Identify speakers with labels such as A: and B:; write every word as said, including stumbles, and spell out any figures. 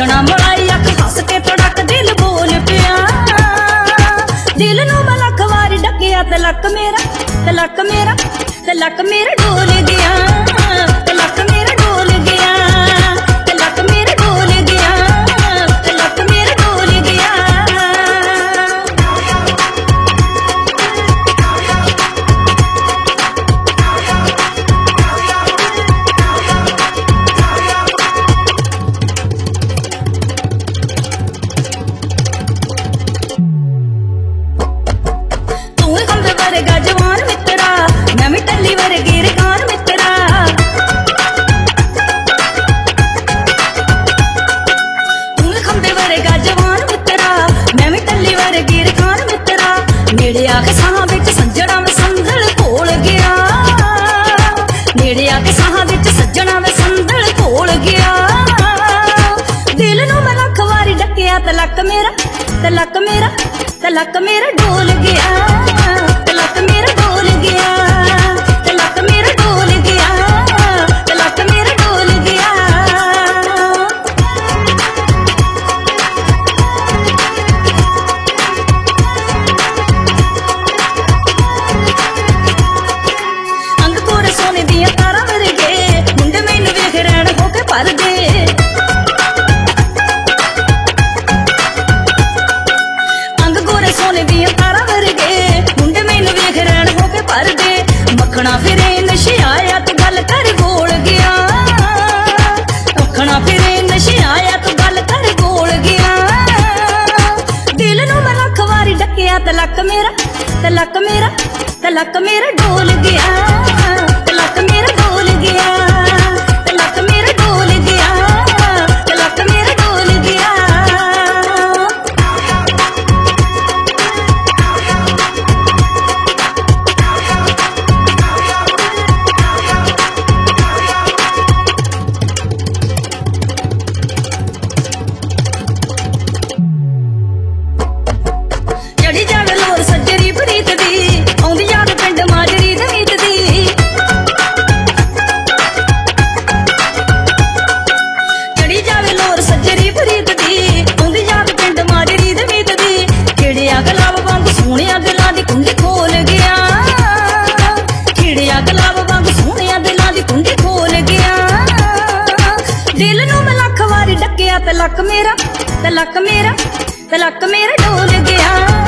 A: सजना मलाई अख हस के तड़क दिल बोल पिया दिल नू मैं लख वारी डकिया तलक मेरा तलक मेरा तलक मेरा डोल गया तलक मेरा डोल गया तलक मेरा डोल गया तलक मेरा डोल गया। वर्गा जवान मित्रा मैं भी टल्ली वर्गी रकान मित्रा तू खंबे वर्गा जवान मित्रा मैं भी टल्ली वर्गी रकान मित्रा नेड़े आके साह विच सज्जणा मैं संदल घोल गया नेड़े आके साह विच सज्जणा मैं संदल घोल गया दिल नू मैं लख वारी डकिया तलक मेरा तलक मेरा तलक मेरा डोल गया तलक मेरा डोल गया तलक मेरा डोल गया तलक मेरा डोल गया। अंग कोरे सोने दिया तारा वर्गे मुंडे मैनू वेख रैण हो के भर दे सोने दिया तारा वर्गे मुंडे मैनू वेख रैण हो के भर दे मखना फिरे नशे आया तू गल कर गोल गया मखना फिरे नशे आया तू गल कर गोल गया दिल नू मैं लख वारी डकिया तलक मेरा तलक मेरा तलक मेरा डोल गया तलक मेरा डोल गया तलक मेरा डोल गया तलक मेरा डोल गया। चढ़ी जावे लोर सज्जरी प्रीत दी आउंदी याद पिंड माजरी ते मीत दी चढ़ी जावे लोर सज्जरी प्रीत दी आउंदी याद पिंड माजरी ते मीत दी खिड़िया गुलाब वांग सोहणिया दिलां दी कुंडी खोल गया खिड़िया गुलाब वांग सोहणिया दिलां दी कुंडी खोल गया दिल नू मैं लख वारी डकिया तलक मेरा तलक मेरा तलक मेरा डोल गया।